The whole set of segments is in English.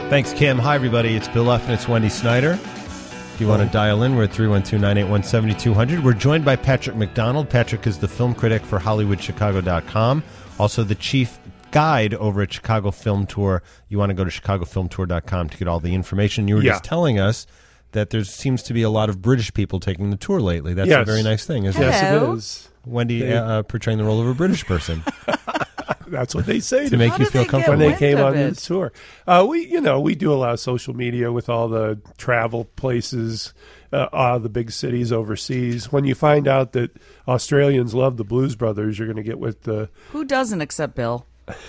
Thanks, Kim. Hi, everybody. It's Bill F. and it's Wendy Snyder. If you want to dial in, we're at 312-981-7200. We're joined by Patrick McDonald. Patrick is the film critic for HollywoodChicago.com, also the chief guide over at Chicago Film Tour. You want to go to ChicagoFilmTour.com to get all the information. You were just telling us that there seems to be a lot of British people taking the tour lately. That's a very nice thing, isn't it? Yes, it is. Wendy portraying the role of a British person. That's what they say to make you feel comfortable. When they came on the tour. We do a lot of social media with all the travel places, the big cities overseas. When you find out that Australians love the Blues Brothers, you're going to get with the... Who doesn't except Bill?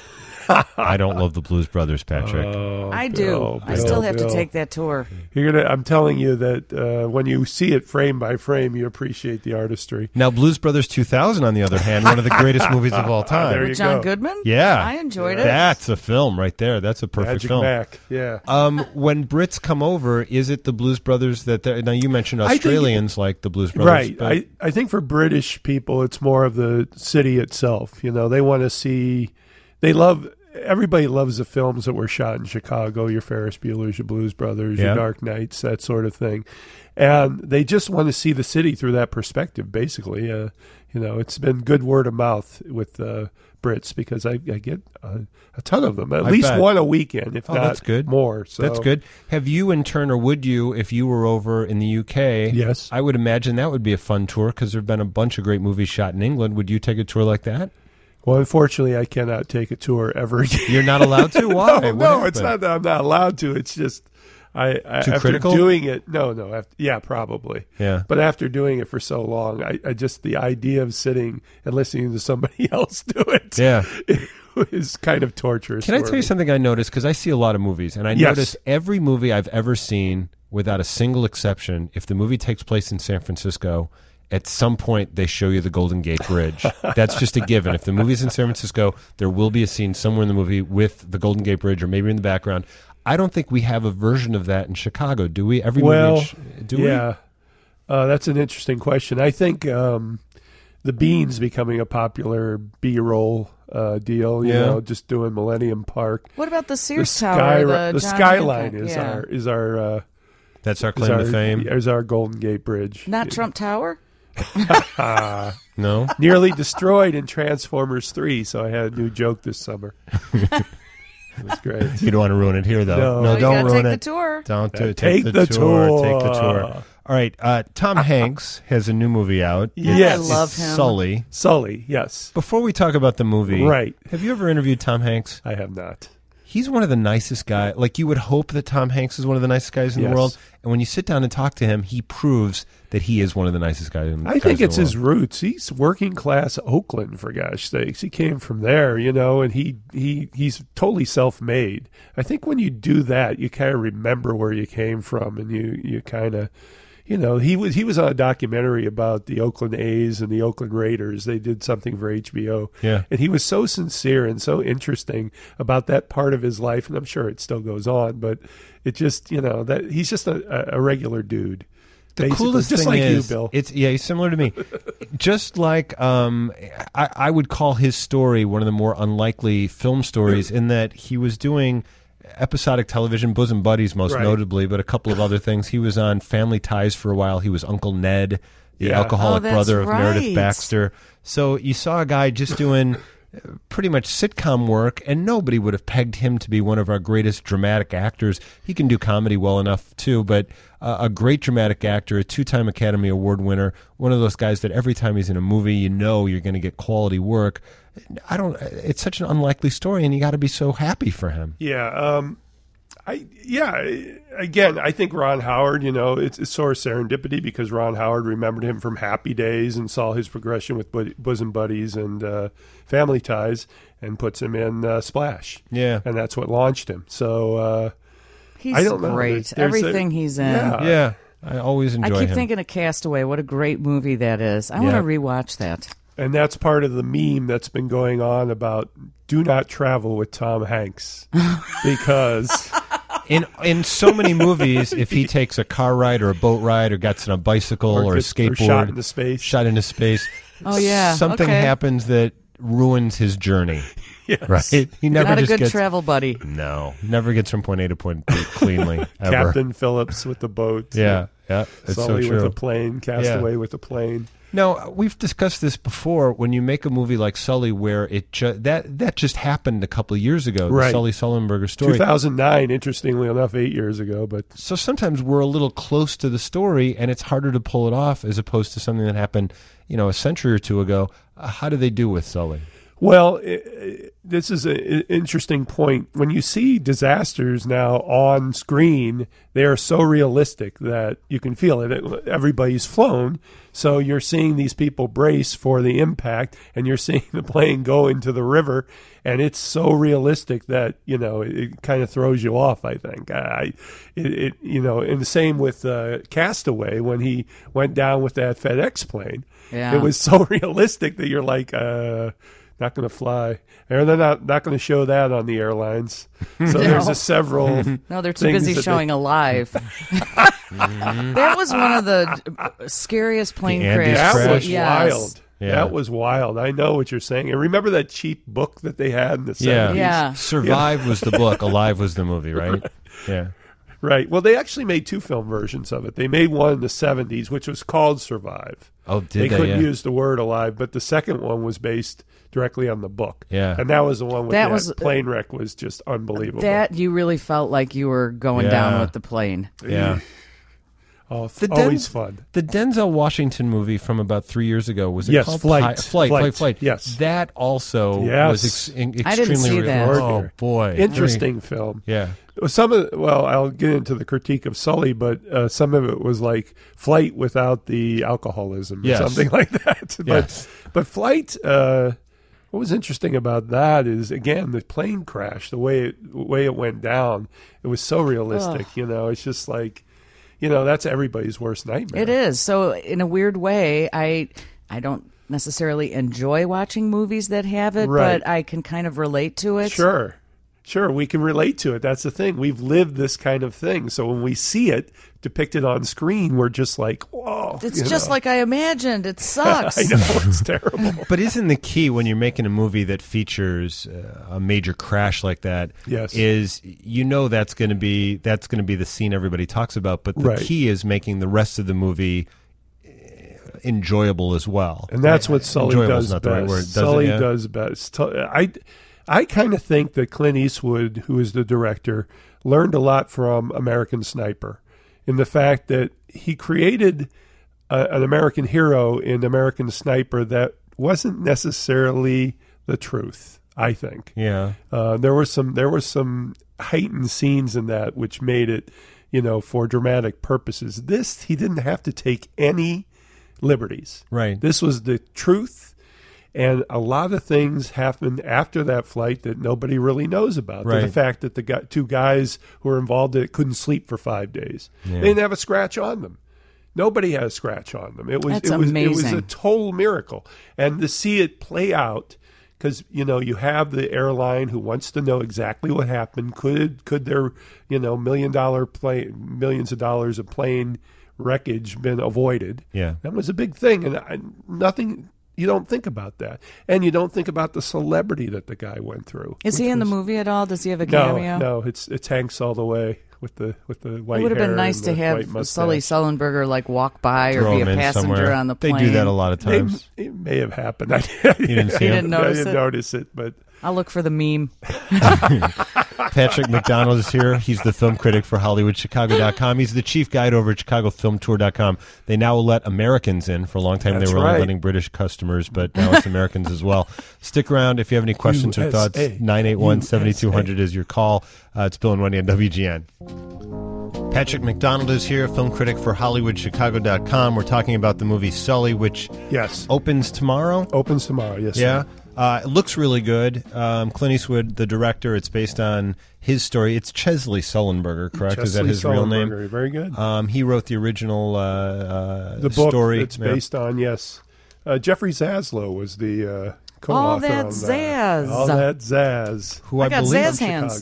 I don't love the Blues Brothers, Patrick. I do. I still have to take that tour. I'm telling you that when you see it frame by frame, you appreciate the artistry. Now, Blues Brothers 2000, on the other hand, one of the greatest movies of all time. There you With John go. Goodman? Yeah. I enjoyed it. That's a film right there. That's a perfect Magic film. Mac, yeah. When Brits come over, is it the Blues Brothers that... Now, you mentioned Australians like the Blues Brothers. Right. I think for British people, it's more of the city itself. You know, they want to see... Everybody loves the films that were shot in Chicago, your Ferris Bueller's, your Blues Brothers, your Dark Knights, that sort of thing. And they just want to see the city through that perspective, basically. It's been good word of mouth with Brits because I get a ton of them, at least one a weekend, if not that's good. more. So. That's good. Have you, in turn, or would you, if you were over in the UK, yes, I would imagine that would be a fun tour because there have been a bunch of great movies shot in England. Would you take a tour like that? Well, unfortunately, I cannot take a tour ever again. You're not allowed to? Why? No, it's not that I'm not allowed to. It's just Too after critical? doing it. No. Probably. Yeah. But after doing it for so long, I just the idea of sitting and listening to somebody else do it. Yeah. Is kind of torturous. Can I tell you something I noticed? Because I see a lot of movies, and I notice every movie I've ever seen, without a single exception, if the movie takes place in San Francisco, at some point they show you the Golden Gate Bridge. That's just a given. If the movie's in San Francisco, there will be a scene somewhere in the movie with the Golden Gate Bridge or maybe in the background. I don't think we have a version of that in Chicago, do we? Every movie do we? That's an interesting question. I think the Beans becoming a popular B-roll deal, you know, just doing Millennium Park. What about the Sears Tower? The skyline is our that's our claim to fame. Is our Golden Gate Bridge. Not Trump Tower? No. Nearly destroyed in Transformers 3, so I had a new joke this summer. It was great. You don't want to ruin it here, though. No, don't ruin take it. The tour. Don't take the tour. Take the tour. All right. Tom Hanks has a new movie out. Yes. I love him. Sully, yes. Before we talk about the movie, have you ever interviewed Tom Hanks? I have not. He's one of the nicest guys. Like, you would hope that Tom Hanks is one of the nicest guys in the world. And when you sit down and talk to him, he proves that he is one of the nicest guys in the world. I think it's his roots. He's working class Oakland, for gosh sakes. He came from there, and he's totally self-made. I think when you do that, you kind of remember where you came from, and you kind of... he was on a documentary about the Oakland A's and the Oakland Raiders. They did something for HBO. Yeah. And he was so sincere and so interesting about that part of his life, and I'm sure it still goes on, but it just, that he's just a regular dude. The coolest just thing like is, you, Bill. He's similar to me. Just like I would call his story one of the more unlikely film stories in that he was doing episodic television, Bosom Buddies most notably, but a couple of other things. He was on Family Ties for a while. He was Uncle Ned, the alcoholic brother of Meredith Baxter. So you saw a guy just doing pretty much sitcom work, and nobody would have pegged him to be one of our greatest dramatic actors. He can do comedy well enough, too, but a great dramatic actor, a two-time Academy Award winner, one of those guys that every time he's in a movie, you're going to get quality work. It's such an unlikely story, and you got to be so happy for him. Yeah. Again, I think Ron Howard, it's sort of serendipity because Ron Howard remembered him from Happy Days and saw his progression with Bosom Buddies and Family Ties and puts him in Splash. Yeah. And that's what launched him. So he's I don't know. Great. Everything he's in. Yeah. I always enjoy him. I keep thinking of Castaway. What a great movie that is. I want to rewatch that. And that's part of the meme that's been going on about do not travel with Tom Hanks because... In so many movies, if he takes a car ride or a boat ride or gets on a bicycle or a skateboard, or shot into space, oh yeah, something happens that ruins his journey. Yes. Right? He never Not a just good gets, travel buddy. No, never gets from point A to point B cleanly. Ever. Captain Phillips with the boat. Yeah. It's Sully so true. with the plane. Castaway with the plane. Now, we've discussed this before. When you make a movie like Sully, where that just happened a couple of years ago, right. the Sully Sullenberger story, 2009. Interestingly enough, 8 years ago. But so sometimes we're a little close to the story, and it's harder to pull it off as opposed to something that happened, a century or two ago. How do they do with Sully? Well, this is an interesting point. When you see disasters now on screen, they are so realistic that you can feel it. Everybody's flown, so you're seeing these people brace for the impact, and you're seeing the plane go into the river, and it's so realistic that it kind of throws you off. I think and the same with Castaway when he went down with that FedEx plane. Yeah. It was so realistic that you're like. Not going to fly. And they're not going to show that on the airlines. So there's several. No, they're too busy showing Alive. That was one of the scariest plane crashes. That was yes. wild. Yeah. That was wild. I know what you're saying. And remember that cheap book that they had in the 70s? Yeah. Survive was the book. Alive was the movie, right? Yeah. Right. Well, they actually made 2 film versions of it. They made one in the 70s, which was called Survive. Oh, did they? They couldn't use the word alive, but the second one was based directly on the book. Yeah. And that was the one with the plane wreck was just unbelievable. That you really felt like you were going down with the plane. Yeah. Oh, always fun. The Denzel Washington movie from about 3 years ago, was it called Flight? Yes. That also was extremely I didn't see that. Oh, boy. Interesting film. Yeah. I'll get into the critique of Sully, but some of it was like Flight without the alcoholism or something like that. But Flight, what was interesting about that is, again, the plane crash, the way it went down, it was so realistic. It's just like, that's everybody's worst nightmare. It is. So in a weird way, I don't necessarily enjoy watching movies that have it, but I can kind of relate to it. Sure, we can relate to it. That's the thing. We've lived this kind of thing. So when we see it depicted on screen, we're just like, whoa. It's just like I imagined. It sucks. I know, it's terrible. But isn't the key when you're making a movie that features a major crash like that, is that's going to be the scene everybody talks about, but the key is making the rest of the movie enjoyable as well. And that's what Sully does best. The right word. Sully does best. I kind of think that Clint Eastwood, who is the director, learned a lot from American Sniper in the fact that he created an American hero in American Sniper that wasn't necessarily the truth, I think. Yeah. There were some heightened scenes in that which made it, for dramatic purposes. This, he didn't have to take any liberties. Right. This was the truth. And a lot of things happened after that flight that nobody really knows about. Right. The fact that the two guys who were involved in it couldn't sleep for 5 days. Yeah. They didn't have a scratch on them. Nobody had a scratch on them. It was amazing. It was a total miracle. And to see it play out, because you have the airline who wants to know exactly what happened. Could their millions of dollars of plane wreckage been avoided? Yeah, that was a big thing, and nothing. You don't think about that, and you don't think about the celebrity that the guy went through. Is he in the movie at all? Does he have a cameo? No, it's Hanks all the way with the white hair. It would have been nice to have Sully Sullenberger walk by or be a passenger somewhere. On the plane. They do that a lot of times. It may have happened. You didn't see it? I didn't notice it, but I'll look for the meme. Patrick McDonald is here. He's the film critic for HollywoodChicago.com. He's the chief guide over at ChicagoFilmTour.com. They now let Americans in. For a long time, they were only letting British customers, but now it's Americans as well. Stick around if you have any questions or thoughts. 981-7200 is your call. It's Bill and Wendy on WGN. Patrick McDonald is here, film critic for HollywoodChicago.com. We're talking about the movie Sully, which opens tomorrow. Opens tomorrow, yes. Yeah. It looks really good. Clint Eastwood, the director, it's based on his story. It's Chesley Sullenberger, correct? Is that his real name? Very good. He wrote the original the book story. It's based on, yes. Jeffrey Zaslow was the co-author All that on Zaz. All that Zaz. Who I got believe Zaz hands.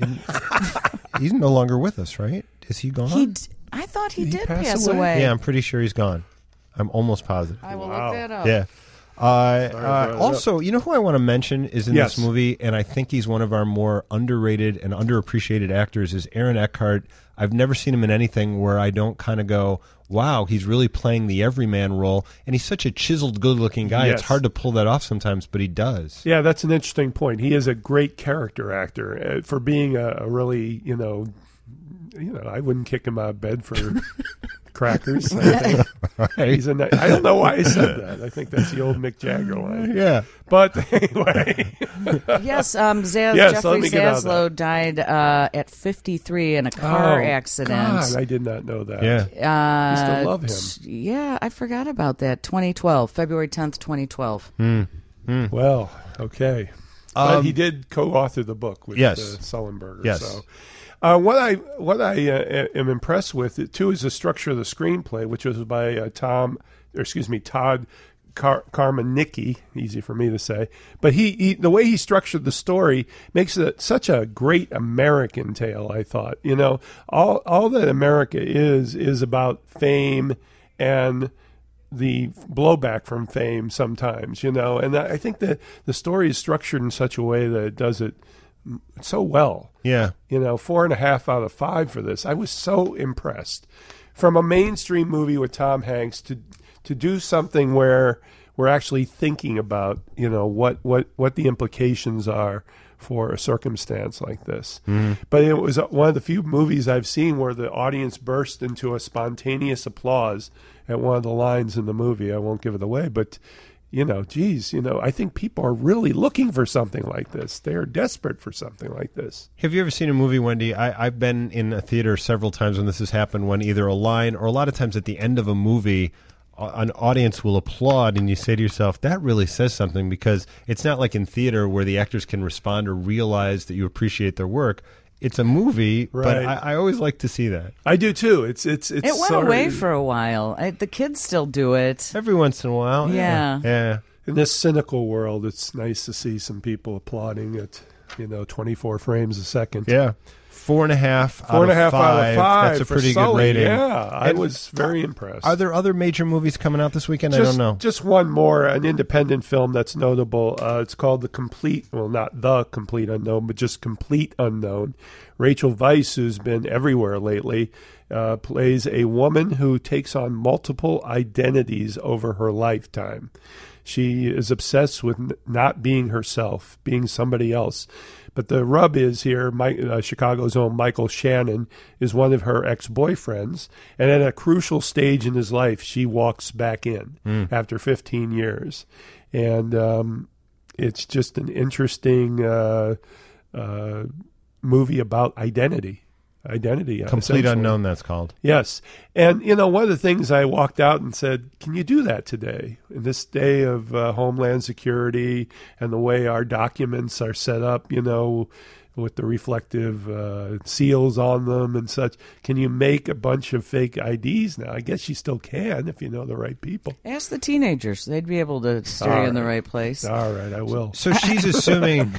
He's no longer with us, right? Is he gone? I thought he did pass pass away? away. Yeah, I'm pretty sure he's gone. I'm almost positive. I will look that up. Yeah. Also, you know who I want to mention is in this movie, and I think he's one of our more underrated and underappreciated actors, is Aaron Eckhart. I've never seen him in anything where I don't kind of go, wow, he's really playing the everyman role, and he's such a chiseled, good-looking guy. Yes. It's hard to pull that off sometimes, but he does. Yeah, that's an interesting point. He is a great character actor for being a really, I wouldn't kick him out of bed for crackers. I don't know why I said that. I think that's the old Mick Jagger line. Yeah. But anyway. Yes, Jeffrey Zaslow died at 53 in a car accident. God, I did not know that. Yeah. I used to love him. Yeah, I forgot about that. 2012, February 10th, 2012. Well, okay. But he did co-author the book with Sullenberger. Yes. So. What I am impressed with too is the structure of the screenplay, which was by Todd Carmanicki. Easy for me to say, but he the way he structured the story makes it such a great American tale. I thought, all that America is about fame and the blowback from fame sometimes, and I think that the story is structured in such a way that it does it so well. Yeah. 4.5 out of 5 for this. I was so impressed. From a mainstream movie with Tom Hanks to do something where we're actually thinking about, what the implications are for a circumstance like this. Mm-hmm. But it was one of the few movies I've seen where the audience burst into a spontaneous applause at one of the lines in the movie. I won't give it away, but I think people are really looking for something like this. They are desperate for something like this. Have you ever seen a movie, Wendy? I've been in a theater several times when this has happened, when either a line or a lot of times at the end of a movie, an audience will applaud, and you say to yourself, that really says something, because it's not like in theater where the actors can respond or realize that you appreciate their work. It's a movie, right. But I always like to see that. I do too. It went away for a while. The kids still do it every once in a while. Yeah. In this cynical world, it's nice to see some people applauding at 24 frames a second. Yeah. 4.5 out of 5. That's a pretty good rating. Yeah, I was very impressed. Are there other major movies coming out this weekend? I don't know. Just one more, an independent film that's notable. It's called not The Complete Unknown, but just Complete Unknown. Rachel Weisz, who's been everywhere lately, plays a woman who takes on multiple identities over her lifetime. She is obsessed with not being herself, being somebody else. But the rub is here, Chicago's own Michael Shannon is one of her ex-boyfriends, and at a crucial stage in his life, she walks back in after 15 years. And it's just an interesting movie about identity. Complete Unknown, that's called. Yes. And, one of the things I walked out and said, can you do that today? In this day of Homeland Security and the way our documents are set up, with the reflective seals on them and such, can you make a bunch of fake IDs now? I guess you still can if you know the right people. Ask the teenagers. They'd be able to steer you in the right place. All right, I will. So she's assuming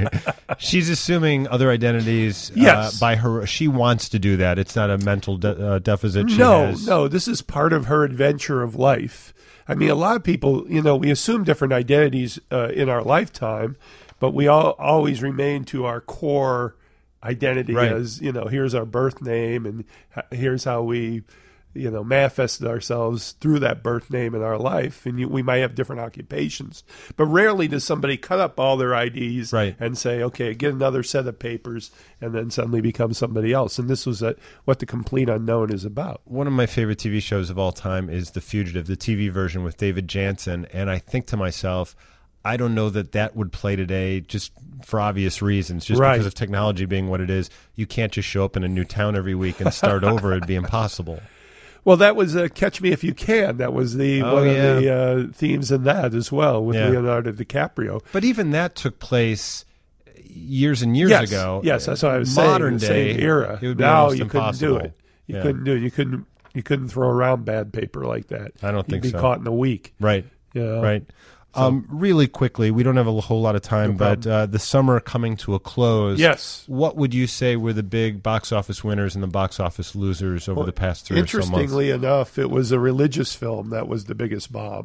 other identities by her. She wants to do that. It's not a mental deficit she has. No, this is part of her adventure of life. I mean, a lot of people, we assume different identities in our lifetime, but we always remain to our core identity as, here's our birth name and here's how we, manifested ourselves through that birth name in our life. And we might have different occupations. But rarely does somebody cut up all their IDs and say, okay, get another set of papers and then suddenly become somebody else. And this was what The Complete Unknown is about. One of my favorite TV shows of all time is The Fugitive, the TV version with David Janssen. And I think to myself, I don't know that would play today, just for obvious reasons, just because of technology being what it is. You can't just show up in a new town every week and start over. It'd be impossible. Well, that was Catch Me If You Can. That was one of the themes in that as well with Leonardo DiCaprio. But even that took place years and years ago. Yes, that's what I was saying. Modern day, the same era. It would be now almost you impossible. Couldn't do it. You couldn't do it. You couldn't throw around bad paper like that. I don't think so. You'd be caught in a week. Right. Right. So, really quickly, we don't have a whole lot of time, but the summer coming to a close. Yes. What would you say were the big box office winners and the box office losers over the past 3 or so months? Interestingly enough, it was a religious film that was the biggest bomb.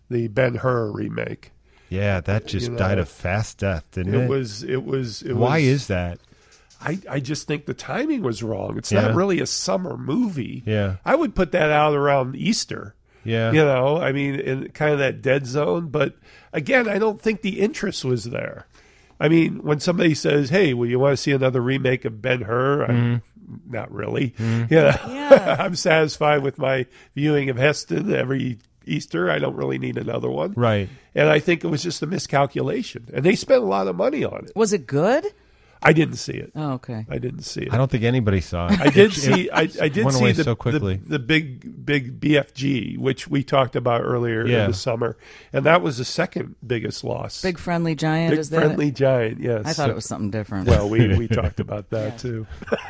the Ben-Hur remake. Yeah, that just died a fast death, didn't it? It was. Why is that? I just think the timing was wrong. It's not really a summer movie. Yeah. I would put that out around Easter. Yeah. You know, I mean, in kind of that dead zone. But again, I don't think the interest was there. I mean, when somebody says, hey, well, you want to see another remake of Ben-Hur? I'm not really. You know, I'm satisfied with my viewing of Heston every Easter. I don't really need another one. Right. And I think it was just a miscalculation. And they spent a lot of money on it. Was it good? I didn't see it. Oh, okay. I didn't see it. I don't think anybody saw it. I did see. I did went see away so quickly. the big BFG, which we talked about earlier in the summer, and that was the second biggest loss. Big Friendly Giant. Big is that Friendly Giant. Yes. I thought it was something different. Well, we talked about that too.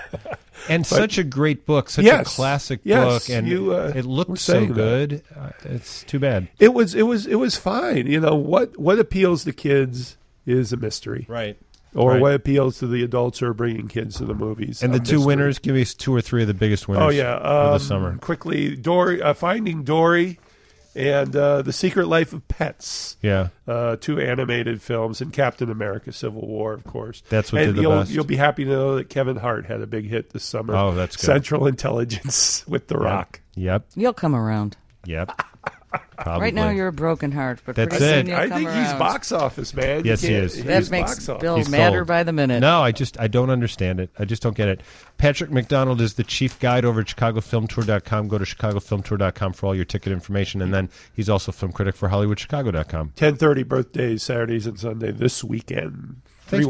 And such a great book, such a classic book, and it looked so good. It's too bad. It was fine. You know what appeals to kids is a mystery, right? Or what appeals to the adults who are bringing kids to the movies. And the two winners, give me 2 or 3 of the biggest winners. Oh yeah, of the summer. Quickly, Finding Dory, and The Secret Life of Pets. Yeah, 2 animated films, and Captain America: Civil War, of course. That's what did the best. You'll be happy to know that Kevin Hart had a big hit this summer. Oh, that's good. Central Intelligence with The Rock. Yep. You'll come around. Yep. Probably. Right now, you're a broken heart, but that's pretty soon it. you'll I come think around. he's box office, man. Yes, he is. That makes Bill He's madder cold. by the minute. No, I don't understand it. I just don't get it. Patrick McDonald is the chief guide over at ChicagoFilmTour.com. Go to ChicagoFilmTour.com for all your ticket information, and then he's also film critic for HollywoodChicago.com. 10:30 birthdays, Saturdays and Sunday this weekend. Thanks,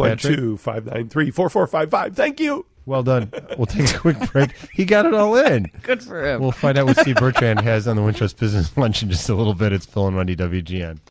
312-593-4455. Thank you. Well done. We'll take a quick break. He got it all in. Good for him. We'll find out what Steve Bertrand has on the Wintrust Business Lunch in just a little bit. It's Phil and Wendy, WGN.